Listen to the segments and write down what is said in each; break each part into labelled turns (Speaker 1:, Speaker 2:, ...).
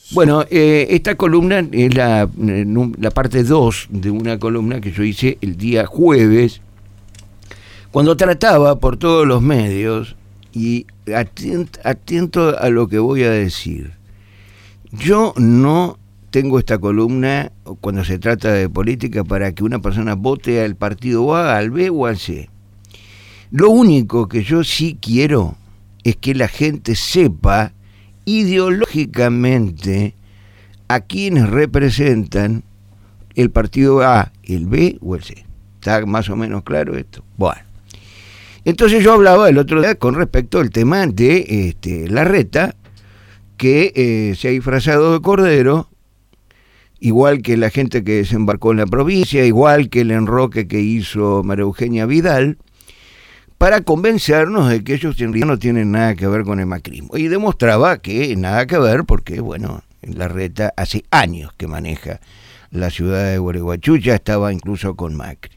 Speaker 1: Bueno, esta columna es la parte 2 de una columna que yo hice el día jueves, cuando trataba por todos los medios, y atento a lo que voy a decir. Yo no tengo esta columna cuando se trata de política para que una persona vote al partido A, al B o al C. Lo único que yo sí quiero es que la gente sepa ideológicamente a quienes representan el partido A, el B o el C. ¿Está más o menos claro esto? Bueno. Entonces yo hablaba el otro día con respecto al tema de Larreta, que se ha disfrazado de cordero, igual que la gente que desembarcó en la provincia, igual que el enroque que hizo María Eugenia Vidal, para convencernos de que ellos en realidad no tienen nada que ver con el macrismo. Y demostraba que nada que ver porque, bueno, Larreta hace años que maneja la ciudad de Gualeguaychú, ya estaba incluso con Macri.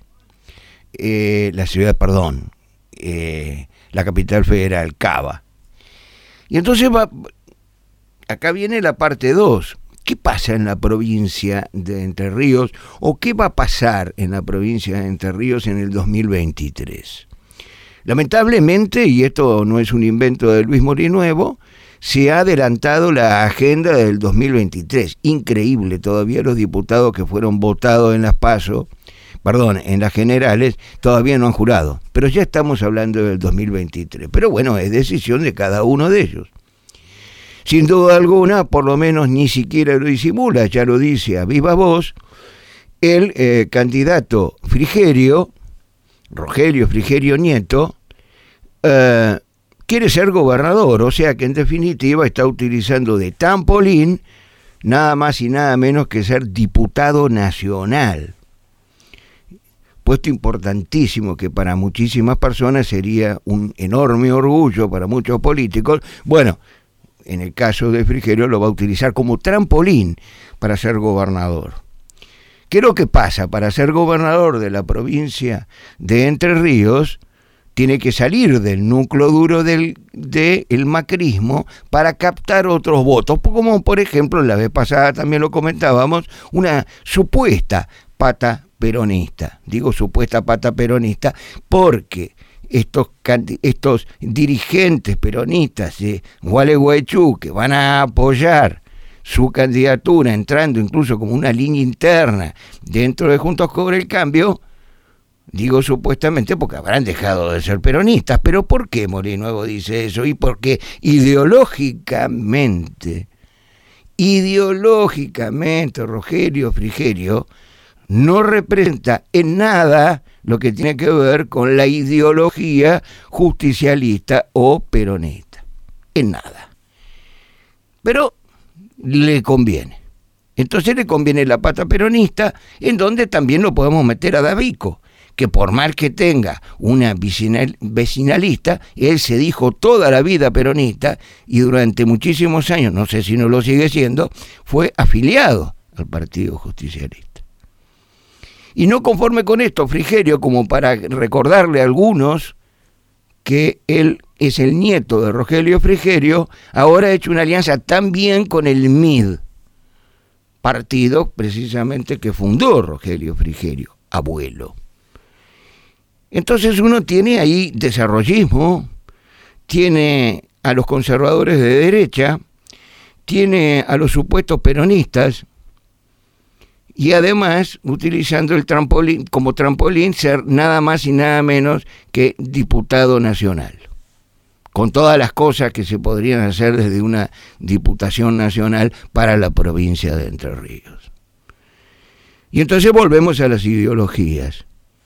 Speaker 1: La capital federal, Cava. Y entonces acá viene la parte 2. ¿Qué pasa en la provincia de Entre Ríos o qué va a pasar en la provincia de Entre Ríos en el 2023? Lamentablemente, y esto no es un invento de Luis Morinuevo, se ha adelantado la agenda del 2023. Increíble, todavía los diputados que fueron votados en las en las generales, todavía no han jurado. Pero ya estamos hablando del 2023. Pero bueno, es decisión de cada uno de ellos. Sin duda alguna, por lo menos ni siquiera lo disimula, ya lo dice a viva voz, el candidato Frigerio, Rogelio Frigerio Nieto, quiere ser gobernador, o sea que en definitiva está utilizando de trampolín nada más y nada menos que ser diputado nacional. Puesto importantísimo que para muchísimas personas sería un enorme orgullo para muchos políticos. Bueno, en el caso de Frigerio lo va a utilizar como trampolín para ser gobernador. ¿Qué es lo que pasa? Para ser gobernador de la provincia de Entre Ríos, tiene que salir del núcleo duro del macrismo para captar otros votos, como por ejemplo, la vez pasada también lo comentábamos, una supuesta pata peronista. Digo supuesta pata peronista porque estos dirigentes peronistas de Gualeguaychú que van a apoyar su candidatura entrando incluso como una línea interna dentro de Juntos por el Cambio, digo supuestamente porque habrán dejado de ser peronistas. Pero ¿por qué Morinuevo dice eso? Y porque ideológicamente Rogelio Frigerio no representa en nada lo que tiene que ver con la ideología justicialista o peronista. En nada. Pero le conviene. Entonces le conviene la pata peronista, en donde también lo podemos meter a Davico, que por más que tenga una vecinalista, él se dijo toda la vida peronista y durante muchísimos años, no sé si no lo sigue siendo, fue afiliado al Partido Justicialista. Y no conforme con esto, Frigerio, como para recordarle a algunos que él es el nieto de Rogelio Frigerio, ahora ha hecho una alianza también con el MID, partido precisamente que fundó Rogelio Frigerio, abuelo. Entonces uno tiene ahí desarrollismo, tiene a los conservadores de derecha, tiene a los supuestos peronistas, y además utilizando el trampolín, como trampolín, ser nada más y nada menos que diputado nacional, con todas las cosas que se podrían hacer desde una diputación nacional para la provincia de Entre Ríos. Y entonces volvemos a las ideologías,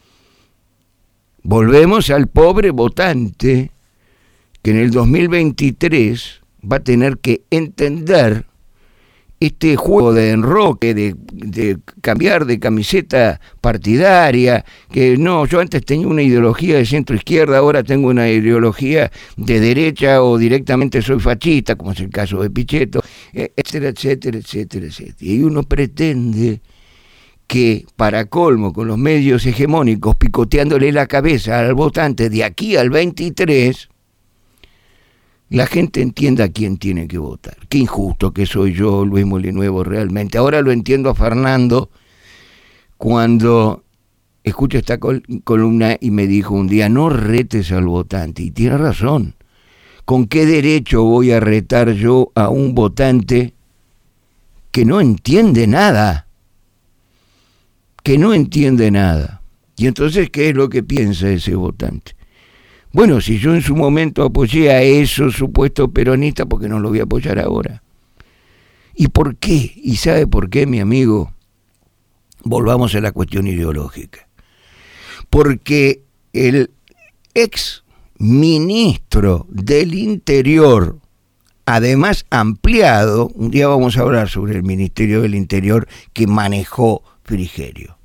Speaker 1: volvemos al pobre votante que en el 2023 va a tener que entender este juego de enroque, de cambiar de camiseta partidaria, que no, yo antes tenía una ideología de centro-izquierda, ahora tengo una ideología de derecha o directamente soy fascista, como es el caso de Pichetto, etcétera, etcétera, etcétera, etcétera. Y uno pretende que, para colmo, con los medios hegemónicos picoteándole la cabeza al votante de aquí al 23, la gente entienda a quién tiene que votar. Qué injusto que soy yo, Luis Molinuevo, realmente. Ahora lo entiendo a Fernando cuando escucho esta columna y me dijo un día, no retes al votante. Y tiene razón. ¿Con qué derecho voy a retar yo a un votante que no entiende nada? Que no entiende nada. Y entonces, ¿qué es lo que piensa ese votante? Bueno, si yo en su momento apoyé a esos supuestos peronistas, ¿por qué no lo voy a apoyar ahora? ¿Y por qué? ¿Y sabe por qué, mi amigo? Volvamos a la cuestión ideológica. Porque el ex ministro del Interior, además ampliado, un día vamos a hablar sobre el Ministerio del Interior que manejó Frigerio.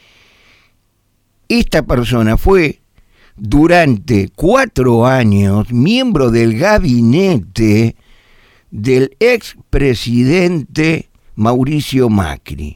Speaker 1: Esta persona fue durante 4 años miembro del gabinete del expresidente Mauricio Macri.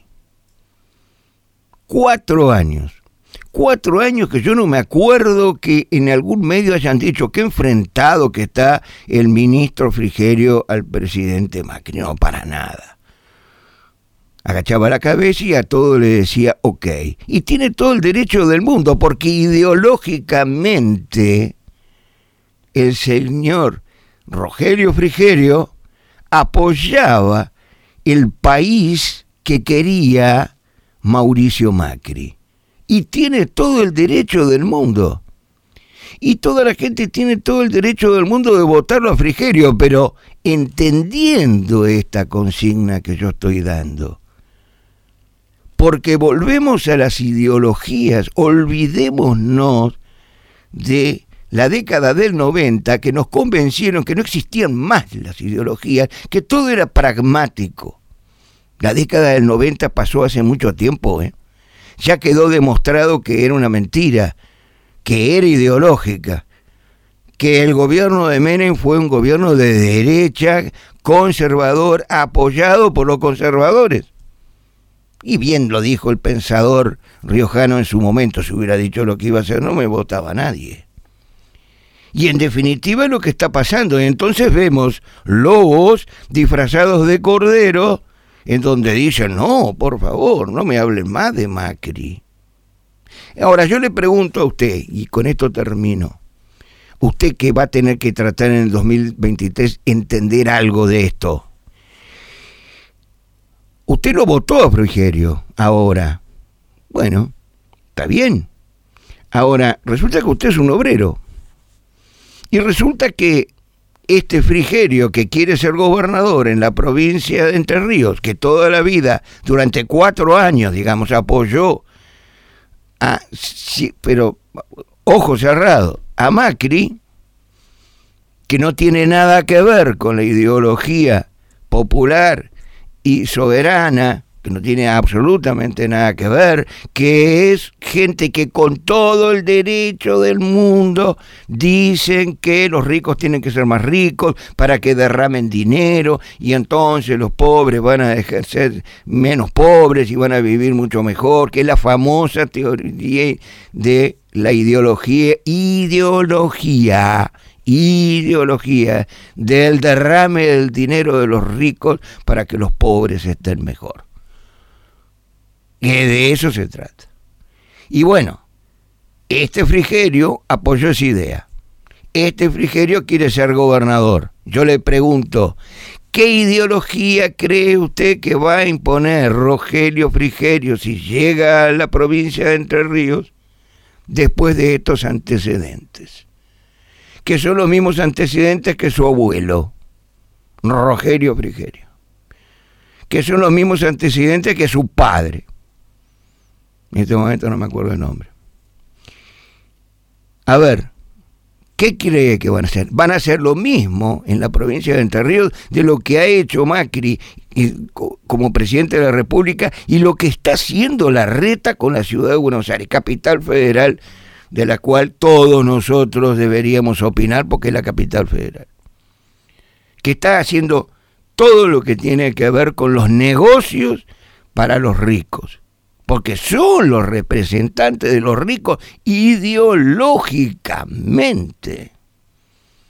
Speaker 1: 4 años. 4 años que yo no me acuerdo que en algún medio hayan dicho qué enfrentado que está el ministro Frigerio al presidente Macri. No, para nada. Agachaba la cabeza y a todo le decía ok. Y tiene todo el derecho del mundo, porque ideológicamente el señor Rogelio Frigerio apoyaba el país que quería Mauricio Macri. Y tiene todo el derecho del mundo. Y toda la gente tiene todo el derecho del mundo de votarlo a Frigerio, pero entendiendo esta consigna que yo estoy dando. Porque volvemos a las ideologías, olvidémonos de la década del 90, que nos convencieron que no existían más las ideologías, que todo era pragmático. La década del 90 pasó hace mucho tiempo, Ya quedó demostrado que era una mentira, que era ideológica, que el gobierno de Menem fue un gobierno de derecha, conservador, apoyado por los conservadores. Y bien lo dijo el pensador riojano en su momento, si hubiera dicho lo que iba a hacer, no me votaba nadie. Y en definitiva es lo que está pasando. Entonces vemos lobos disfrazados de cordero, en donde dicen, no, por favor, no me hablen más de Macri. Ahora yo le pregunto a usted, y con esto termino, usted que va a tener que tratar en el 2023 entender algo de esto. Usted lo votó a Frigerio ahora. Bueno, está bien. Ahora, resulta que usted es un obrero. Y resulta que este Frigerio que quiere ser gobernador en la provincia de Entre Ríos, que toda la vida, durante 4 años, digamos, apoyó a, sí, pero ojo cerrado, a Macri, que no tiene nada que ver con la ideología popular y soberana, que no tiene absolutamente nada que ver, que es gente que con todo el derecho del mundo dicen que los ricos tienen que ser más ricos para que derramen dinero y entonces los pobres van a ejercer menos pobres y van a vivir mucho mejor, que es la famosa teoría de la ideología del derrame del dinero de los ricos para que los pobres estén mejor. Que de eso se trata. Y bueno, este Frigerio apoyó esa idea. Este Frigerio quiere ser gobernador. Yo le pregunto, ¿qué ideología cree usted que va a imponer Rogelio Frigerio si llega a la provincia de Entre Ríos después de estos antecedentes? Que son los mismos antecedentes que su abuelo, Rogelio Frigerio. Que son los mismos antecedentes que su padre. En este momento no me acuerdo el nombre. A ver, ¿qué cree que van a hacer? Van a hacer lo mismo en la provincia de Entre Ríos de lo que ha hecho Macri como presidente de la República y lo que está haciendo Larreta con la ciudad de Buenos Aires, capital federal, de la cual todos nosotros deberíamos opinar porque es la capital federal, que está haciendo todo lo que tiene que ver con los negocios para los ricos, porque son los representantes de los ricos ideológicamente.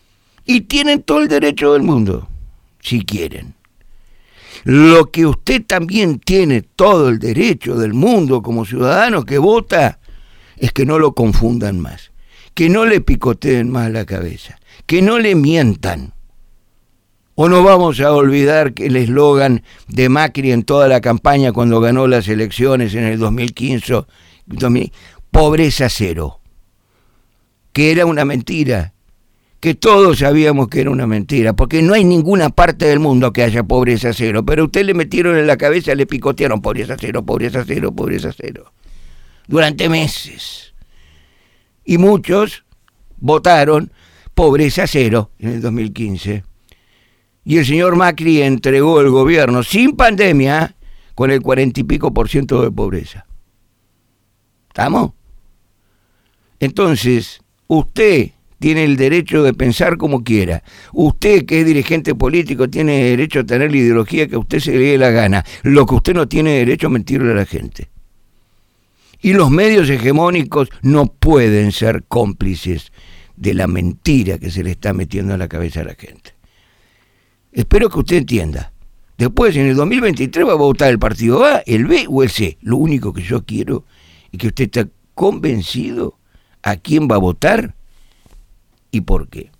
Speaker 1: Y tienen todo el derecho del mundo, si quieren. Lo que usted también tiene todo el derecho del mundo como ciudadano que vota es que no lo confundan más, que no le picoteen más la cabeza, que no le mientan. O no vamos a olvidar que el eslogan de Macri en toda la campaña cuando ganó las elecciones en el 2015, pobreza cero, que era una mentira, que todos sabíamos que era una mentira, porque no hay ninguna parte del mundo que haya pobreza cero, pero usted le metieron en la cabeza, le picotearon pobreza cero, pobreza cero, pobreza cero, durante meses. Y muchos votaron pobreza cero en el 2015. Y el señor Macri entregó el gobierno sin pandemia con el 40 y pico % de pobreza. ¿Estamos? Entonces, usted tiene el derecho de pensar como quiera. Usted, que es dirigente político, tiene derecho a tener la ideología que a usted se le dé la gana. Lo que usted no tiene derecho a mentirle a la gente. Y los medios hegemónicos no pueden ser cómplices de la mentira que se le está metiendo en la cabeza a la gente. Espero que usted entienda. Después, en el 2023 va a votar el partido A, el B o el C. Lo único que yo quiero es que usted esté convencido a quién va a votar y por qué.